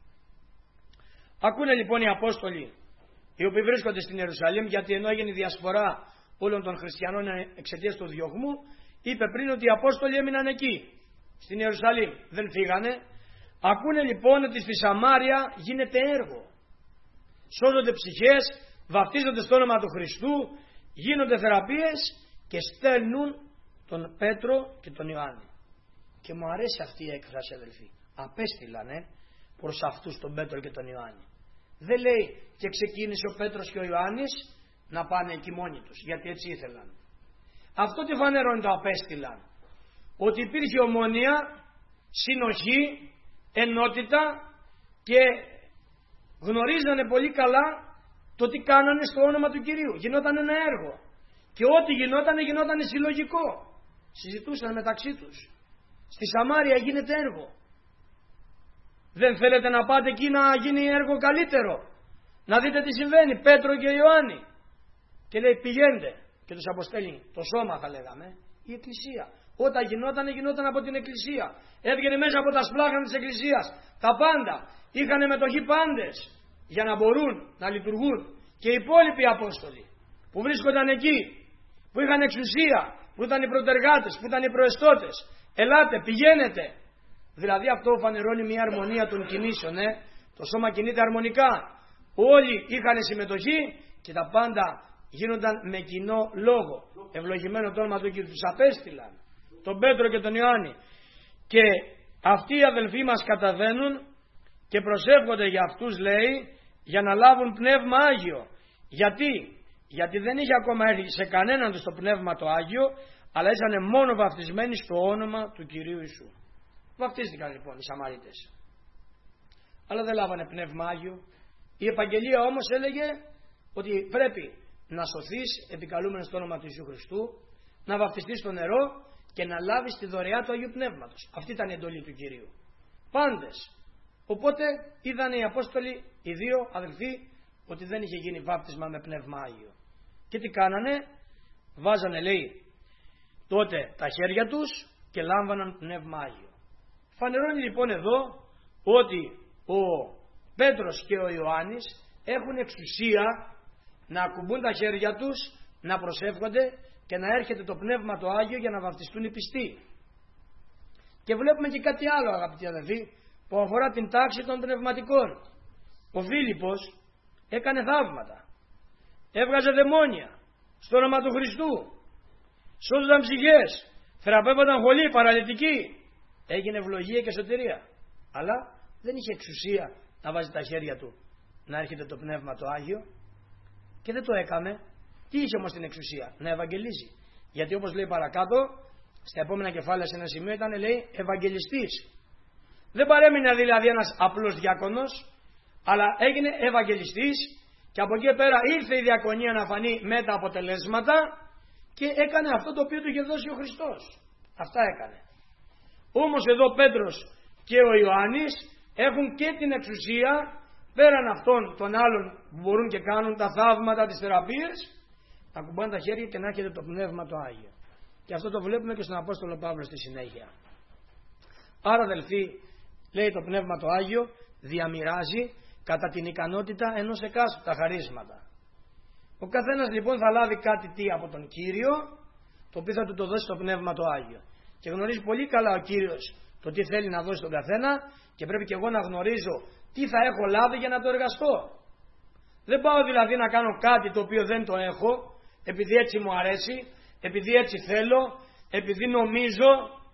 Ακούνε λοιπόν οι Απόστολοι, οι οποίοι βρίσκονται στην Ιερουσαλήμ, γιατί ενώ έγινε η διασπορά όλων των χριστιανών εξαιτίας του διωγμού, είπε πριν ότι οι Απόστολοι έμειναν εκεί, στην Ιερουσαλήμ, δεν φύγανε. Ακούνε λοιπόν ότι στη Σαμάρια γίνεται έργο. Σώζονται ψυχές, βαπτίζονται στο όνομα του Χριστού, γίνονται θεραπείες και στέλνουν τον Πέτρο και τον Ιωάννη. Και μου αρέσει αυτή η έκφραση, αδελφοί. Απέστειλανε προς αυτούς τον Πέτρο και τον Ιωάννη. Δεν λέει και ξεκίνησε ο Πέτρος και ο Ιωάννης να πάνε εκεί μόνοι τους, γιατί έτσι ήθελαν. Αυτό τι φανερώνει το απέστειλαν? Ότι υπήρχε ομόνοια, συνοχή, ενότητα και γνωρίζανε πολύ καλά το τι κάνανε στο όνομα του Κυρίου. Γινόταν ένα έργο και ό,τι γινόταν συλλογικό. Συζητούσαν μεταξύ τους. Στη Σαμάρια γίνεται έργο. Δεν θέλετε να πάτε εκεί να γίνει έργο καλύτερο? Να δείτε τι συμβαίνει. Πέτρο και Ιωάννη. Και λέει πηγαίνετε. Και τους αποστέλνει το σώμα, θα λέγαμε, η Εκκλησία. Όταν γινόταν από την Εκκλησία. Έβγαινε μέσα από τα σπλάχνα της Εκκλησίας τα πάντα. Είχαν μετοχή πάντες για να μπορούν να λειτουργούν. Και οι υπόλοιποι Απόστολοι που βρίσκονταν εκεί, που είχαν εξουσία, που ήταν οι πρωτεργάτες, που ήταν οι προεστώτες, ελάτε, πηγαίνετε. Δηλαδή αυτό φανερώνει μια αρμονία των κινήσεων. Το σώμα κινείται αρμονικά. Όλοι είχαν συμμετοχή και τα πάντα γίνονταν με κοινό λόγο. Ευλογημένο το όνομα του Κύριου. Τους απέστειλαν τον Πέτρο και τον Ιωάννη. Και αυτοί οι αδελφοί μας καταβαίνουν και προσεύχονται για αυτούς, λέει, για να λάβουν Πνεύμα Άγιο. Γιατί δεν είχε ακόμα έρθει σε κανέναν τους το Πνεύμα το Άγιο, αλλά ήσανε μόνο βαπτισμένοι στο όνομα του Κυρίου Ιησού. Βαπτίστηκαν λοιπόν οι Σαμαρίτες, αλλά δεν λάβανε Πνεύμα Άγιο. Η Επαγγελία όμως έλεγε ότι πρέπει να σωθείς επικαλούμενος στο όνομα του Ιησού Χριστού, να βαπτιστείς στο νερό και να λάβεις τη δωρεά του Αγίου Πνεύματος. Αυτή ήταν η εντολή του Κυρίου. Πάντες. Οπότε είδαν οι Απόστολοι, οι δύο αδελφοί, ότι δεν είχε γίνει βάπτισμα με Πνεύμα Άγιο. Και τι κάνανε? Βάζανε, λέει, τότε τα χέρια τους και λάμβαναν Πνεύμα Άγιο. Φανερώνει λοιπόν εδώ ότι ο Πέτρος και ο Ιωάννης έχουν εξουσία να ακουμπούν τα χέρια τους, να προσεύχονται και να έρχεται το Πνεύμα το Άγιο για να βαπτιστούν οι πιστοί. Και βλέπουμε και κάτι άλλο, αγαπητοί αδελφοί, που αφορά την τάξη των πνευματικών. Ο Φίλιππος έκανε θαύματα, έβγαζε δαιμόνια στο όνομα του Χριστού, σώζονταν ψυχές, θεραπεύονταν χολοί, παραλυτικοί, έγινε ευλογία και σωτηρία. Αλλά δεν είχε εξουσία να βάζει τα χέρια του να έρχεται το Πνεύμα το Άγιο, και δεν το έκανε. Τι είχε όμως την εξουσία? Να ευαγγελίζει. Γιατί όπως λέει παρακάτω, στα επόμενα κεφάλαια σε ένα σημείο ήταν, λέει, ευαγγελιστής. Δεν παρέμεινε δηλαδή ένας απλός διάκονος, αλλά έγινε ευαγγελιστής, και από εκεί πέρα ήρθε η διακονία να φανεί με τα αποτελέσματα και έκανε αυτό το οποίο του είχε δώσει ο Χριστός. Αυτά έκανε. Όμως εδώ ο Πέτρος και ο Ιωάννης έχουν και την εξουσία, πέραν αυτών των άλλων που μπορούν και κάνουν τα θαύματα, τις θεραπείες, να κουμπάνε τα χέρια και να έρχεται το Πνεύμα το Άγιο. Και αυτό το βλέπουμε και στον Απόστολο Παύλο στη συνέχεια. Άρα αδελφοί, λέει το Πνεύμα το Άγιο διαμοιράζει κατά την ικανότητα ενός εκάστου τα χαρίσματα. Ο καθένας λοιπόν θα λάβει κάτι τι από τον Κύριο, το οποίο θα του το δώσει το Πνεύμα το Άγιο. Και γνωρίζει πολύ καλά ο Κύριος το τι θέλει να δώσει στον καθένα, και πρέπει και εγώ να γνωρίζω τι θα έχω λάβει για να το εργαστώ. Δεν πάω δηλαδή να κάνω κάτι το οποίο δεν το έχω, επειδή έτσι μου αρέσει, επειδή έτσι θέλω, επειδή νομίζω.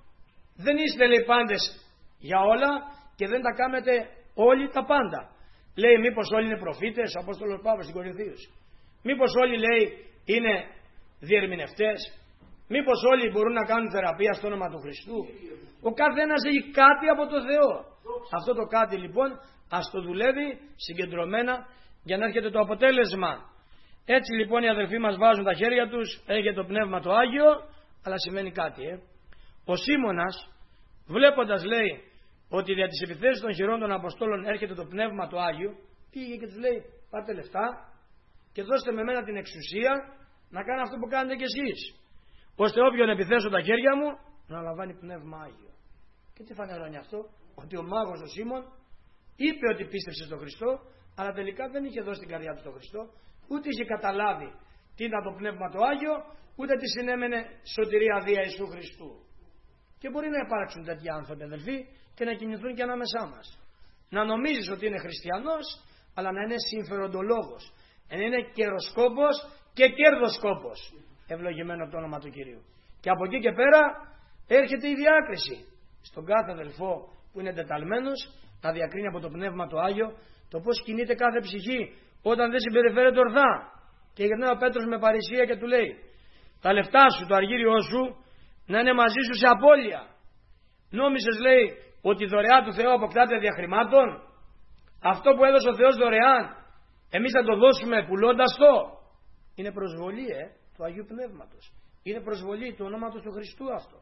Δεν είστε, λέει, πάντες για όλα και δεν τα κάνετε όλοι τα πάντα. Λέει, μήπως όλοι είναι προφήτες, ο Απόστολος Παύλος στην Κορινθίους? Μήπως όλοι, λέει, είναι διερμηνευτές? Μήπως όλοι μπορούν να κάνουν θεραπεία στο όνομα του Χριστού? Ο καθένας έχει κάτι από το Θεό. Αυτό το κάτι λοιπόν ας το δουλεύει συγκεντρωμένα για να έρχεται το αποτέλεσμα. Έτσι λοιπόν οι αδελφοί μας βάζουν τα χέρια τους, έχει το Πνεύμα το Άγιο, αλλά σημαίνει κάτι. Ο Σίμωνας, βλέποντας, λέει, ότι δια τις επιθέσεις των χειρών των Αποστόλων έρχεται το Πνεύμα το Άγιο, πήγε και τους λέει, πάρτε λεφτά και δώστε με μένα την εξουσία να κάνω αυτό που κάνετε κι εσείς, ώστε όποιον επιθέσω τα χέρια μου να λαμβάνει Πνεύμα Άγιο. Και τι φανερώνει αυτό? Ότι ο μάγος ο Σίμων είπε ότι πίστεψε στον Χριστό, αλλά τελικά δεν είχε δώσει την καρδιά του στον Χριστό, ούτε είχε καταλάβει τι ήταν το Πνεύμα το Άγιο, ούτε τι συνέμενε σωτηρία δια Ιησού Χριστού. Και μπορεί να υπάρξουν τέτοιοι άνθρωποι, αδελφοί, και να κινηθούν και ανάμεσά μας. Να νομίζεις ότι είναι χριστιανός, αλλά να είναι συμφεροντολόγος, να είναι καιροσκόπος και κέρδοσκόπος. Ευλογημένο το όνομα του Κυρίου. Και από εκεί και πέρα έρχεται η διάκριση στον κάθε αδελφό που είναι εντεταλμένος, να διακρίνει από το Πνεύμα το Άγιο το πώς κινείται κάθε ψυχή όταν δεν συμπεριφέρεται ορθά. Και γυρνάει ο Πέτρος με παρησία και του λέει, τα λεφτά σου, το αργύριό σου να είναι μαζί σου σε απώλεια. Νόμισες, λέει, ότι η δωρεά του Θεού αποκτάται δια χρημάτων? Αυτό που έδωσε ο Θεός δωρεάν, εμείς θα το δώσουμε πουλώντας το? Είναι προσβολή του Αγίου Πνεύματος. Είναι προσβολή του ονόματος του Χριστού αυτό.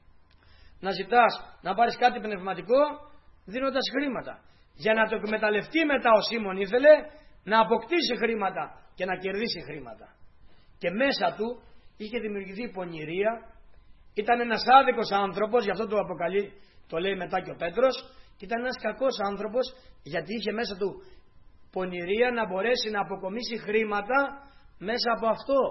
Να ζητάς να πάρεις κάτι πνευματικό δίνοντας χρήματα. Για να το εκμεταλλευτεί μετά ο Σίμων ήθελε να αποκτήσει χρήματα και να κερδίσει χρήματα. Και μέσα του είχε δημιουργηθεί πονηρία. Ήταν ένας άδικος άνθρωπος, γι' αυτό το αποκαλεί, το λέει μετά και ο Πέτρος, και ήταν ένας κακός άνθρωπος γιατί είχε μέσα του πονηρία να μπορέσει να αποκομίσει χρήματα μέσα από αυτό.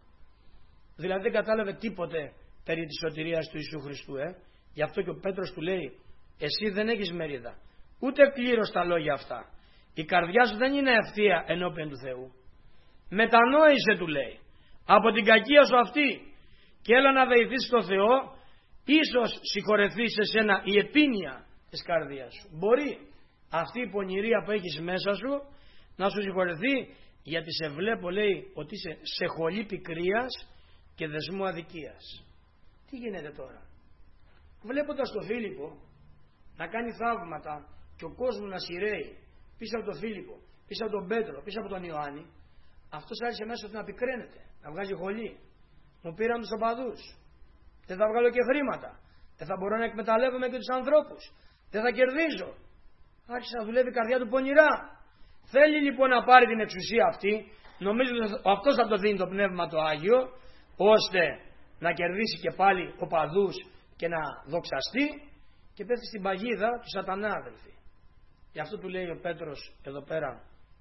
Δηλαδή δεν κατάλαβε τίποτε περί της σωτηρίας του Ιησού Χριστού. Γι' αυτό και ο Πέτρος του λέει, εσύ δεν έχεις μερίδα, ούτε κλήρως τα λόγια αυτά. Η καρδιά σου δεν είναι ευθεία ενώπιον του Θεού. Μετανόησε, του λέει, από την κακία σου αυτή και έλα να δεηθείς στο Θεό, ίσως συγχωρεθεί σε σένα η επίνοια της καρδίας σου. Μπορεί αυτή η πονηρία που έχεις μέσα σου να σου συγχωρεθεί, γιατί σε βλέπω, λέει, ότι είσαι σε χολή πικρίας και δεσμού αδικίας. Τι γίνεται τώρα? Βλέποντας τον Φίλιππο να κάνει θαύματα και ο κόσμος να σειραίει πίσω από τον Φίλιππο, πίσω από τον Πέτρο, πίσω από τον Ιωάννη, αυτός άρχισε μέσα του να πικραίνεται, να βγάζει χολή. Μου πήραν τους οπαδούς, δεν θα βγάλω και χρήματα, δεν θα μπορώ να εκμεταλλεύομαι και τους ανθρώπους, δεν θα κερδίζω. Άρχισε να δουλεύει η καρδιά του πονηρά. Θέλει λοιπόν να πάρει την εξουσία αυτή, νομίζω ότι αυτός θα το δίνει το Πνεύμα το Άγιο, ώστε να κερδίσει και πάλι οπαδούς και να δοξαστεί, και πέφτει στην παγίδα του σατανά, αδελφοί. Γι' αυτό του λέει ο Πέτρος εδώ πέρα,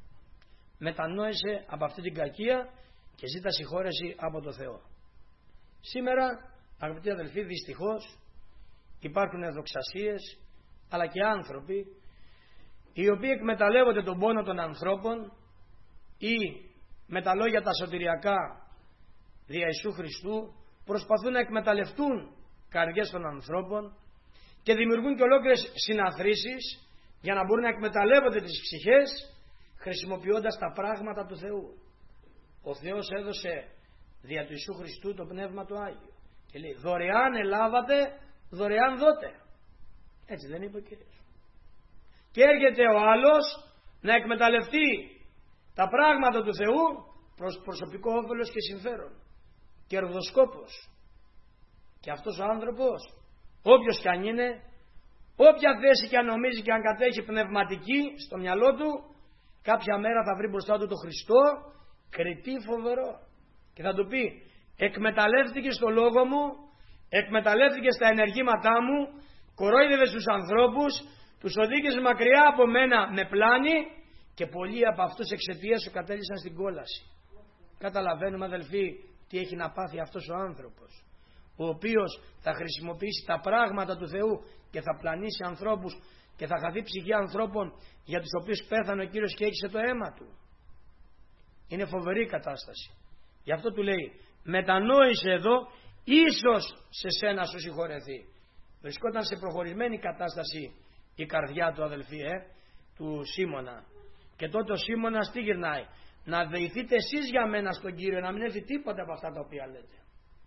μετανόησε από αυτή την κακία και ζήτα συγχώρεση από το Θεό. Σήμερα, αγαπητοί αδελφοί, δυστυχώς υπάρχουν δοξασίες, αλλά και άνθρωποι οι οποίοι εκμεταλλεύονται τον πόνο των ανθρώπων ή με τα λόγια τα σωτηριακά δια Ιησού Χριστού προσπαθούν να εκμεταλλευτούν καρδιές των ανθρώπων και δημιουργούν και ολόκληρες συναθρήσεις για να μπορούν να εκμεταλλεύονται τις ψυχές χρησιμοποιώντας τα πράγματα του Θεού. Ο Θεός έδωσε δια του Ιησού Χριστού το Πνεύμα του Άγιο και λέει δωρεάν ελάβατε, δωρεάν δώτε. Έτσι δεν είπε ο Κύριος? Και έρχεται ο άλλος να εκμεταλλευτεί τα πράγματα του Θεού προς προσωπικό όφελος και συμφέρον. Κερδοσκόπος. Και αυτός ο άνθρωπος, όποιος κι αν είναι, όποια θέση κι αν νομίζει και αν κατέχει πνευματική στο μυαλό του, κάποια μέρα θα βρει μπροστά του το Χριστό κριτή φοβερό και θα του πει εκμεταλλεύτηκε στο λόγο μου, εκμεταλλεύτηκε στα ενεργήματά μου, κορόιδευε στους ανθρώπους, τους οδήγησε μακριά από μένα με πλάνη και πολλοί από αυτούς εξαιτίας σου κατέλησαν στην κόλαση. Καταλαβαίνουμε αδελφοί τι έχει να πάθει αυτός ο άνθρωπος, ο οποίος θα χρησιμοποιήσει τα πράγματα του Θεού και θα πλανήσει ανθρώπους και θα χαθεί ψυχή ανθρώπων για τους οποίους πέθανε ο Κύριος και έχισε το αίμα του. Είναι φοβερή η κατάσταση. Γι' αυτό του λέει μετανόησε εδώ, ίσως σε σένα σου συγχωρεθεί. Βρισκόταν σε προχωρημένη κατάσταση η καρδιά του αδελφοί του Σίμωνα. Και τότε ο Σίμωνας τι γυρνάει? Να δεηθείτε εσείς για μένα στον Κύριο, να μην έρθει τίποτα από αυτά τα οποία λέτε.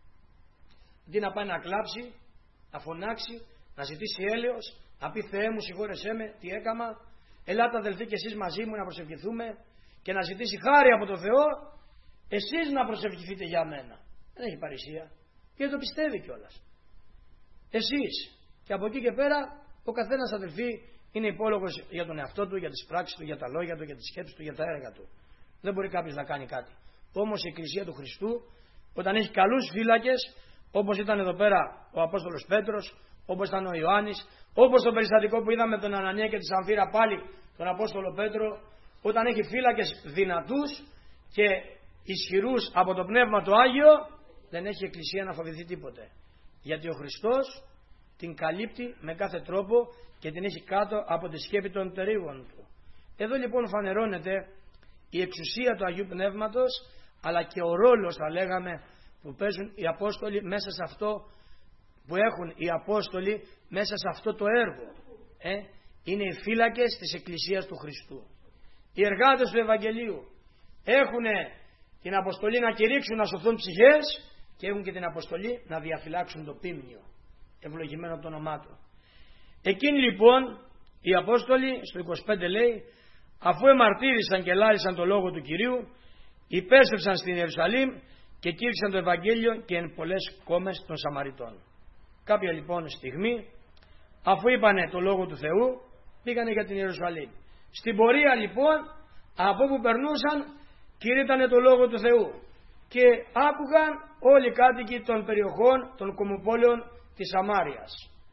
Αντί να πάει να κλάψει, να φωνάξει, να ζητήσει έλεος, να πει Θεέ μου συγχώρεσέ με, τι έκαμα, ελάτε αδελφοί και εσείς μαζί μου να προσευχηθούμε και να ζητήσει χάρη από τον Θεό, εσείς να προσευχηθείτε για μένα. Δεν έχει παρησία και το πιστεύει κιόλας. Εσείς. Και από εκεί και πέρα ο καθένας αδελφοί είναι υπόλογος για τον εαυτό του, για τις πράξεις του, για τα λόγια του, για τις σκέψεις του, για τα έργα του. Δεν μπορεί κάποιος να κάνει κάτι. Όμως η Εκκλησία του Χριστού, όταν έχει καλούς φύλακες, όπως ήταν εδώ πέρα ο Απόστολος Πέτρος, όπως ήταν ο Ιωάννης, όπως το περιστατικό που είδαμε τον Ανανία και τη Σαμφίρα πάλι τον Απόστολο Πέτρο, όταν έχει φύλακες δυνατούς και ισχυρούς από το Πνεύμα του Άγιο, δεν έχει Εκκλησία να φοβηθεί τίποτε. Γιατί ο Χριστός την καλύπτει με κάθε τρόπο και την έχει κάτω από τη σκέπη των τερίγων του. Εδώ λοιπόν φανερώνεται η εξουσία του Αγίου Πνεύματος, αλλά και ο ρόλος θα λέγαμε που παίζουν οι Απόστολοι μέσα σε αυτό, που έχουν οι Απόστολοι μέσα σε αυτό το έργο. Είναι οι φύλακες της Εκκλησίας του Χριστού. Οι εργάτες του Ευαγγελίου έχουν την αποστολή να κηρύξουν, να σωθούν ψυχές και έχουν και την αποστολή να διαφυλάξουν το πίμνιο. Ευλογημένο το όνομά του. Εκείνοι λοιπόν οι Απόστολοι στο 25 λέει, αφού εμαρτύρησαν και λάρισαν το λόγο του Κυρίου, υπέστρεψαν στην Ιερουσαλήμ και κήρυξαν το Ευαγγέλιο και εν πολλές κόμες των Σαμαριτών. Κάποια λοιπόν στιγμή, αφού είπανε το λόγο του Θεού, πήγανε για την Ιερουσαλήμ. Στην πορεία λοιπόν, από όπου περνούσαν, κηρύττανε το λόγο του Θεού και άκουγαν όλοι οι κάτοικοι των περιοχών των κομοπόλεων της Σαμάριας.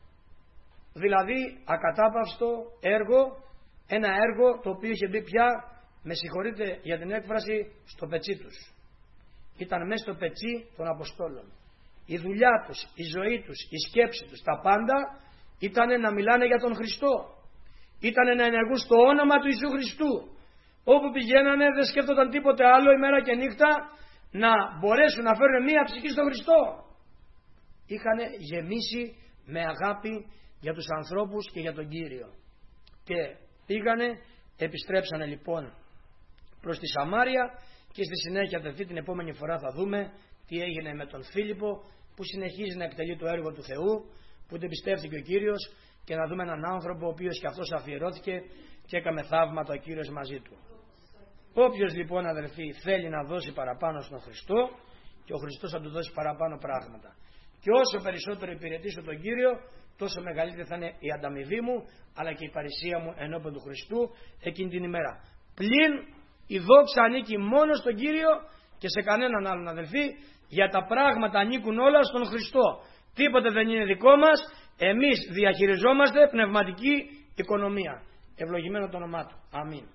Δηλαδή ακατάπαυστο έργο, ένα έργο το οποίο είχε μπει πια, με συγχωρείτε για την έκφραση, στο πετσί τους. Ήταν μέσα στο πετσί των Αποστόλων. Η δουλειά τους, η ζωή τους, η σκέψη τους, τα πάντα ήταν να μιλάνε για τον Χριστό. Ήταν να ενεργούν στο όνομα του Ιησού Χριστού. Όπου πηγαίνανε δεν σκέφτονταν τίποτε άλλο ημέρα και νύχτα να μπορέσουν να φέρουν μία ψυχή στον Χριστό. Είχαν γεμίσει με αγάπη για τους ανθρώπους και για τον Κύριο. Και πήγανε, επιστρέψανε λοιπόν προς τη Σαμάρια και στη συνέχεια την επόμενη φορά θα δούμε τι έγινε με τον Φίλιππο που συνεχίζει να εκτελεί το έργο του Θεού, που την πιστεύτηκε ο Κύριος, και να δούμε έναν άνθρωπο ο οποίος και αυτός αφιερώθηκε και έκαμε θαύματα ο Κύριος μαζί του. Όποιος λοιπόν αδελφοί θέλει να δώσει παραπάνω στον Χριστό, και ο Χριστός θα του δώσει παραπάνω πράγματα. Και όσο περισσότερο υπηρετήσω τον Κύριο, τόσο μεγαλύτερη θα είναι η ανταμοιβή μου, αλλά και η παρησία μου ενώπιον του Χριστού εκείνη την ημέρα. Πλην η δόξα ανήκει μόνο στον Κύριο και σε κανέναν άλλον αδελφοί, για τα πράγματα ανήκουν όλα στον Χριστό. Τίποτε δεν είναι δικό μας, εμείς διαχειριζόμαστε πνευματική οικονομία. Ευλογημένο το όνομά του. Αμήν.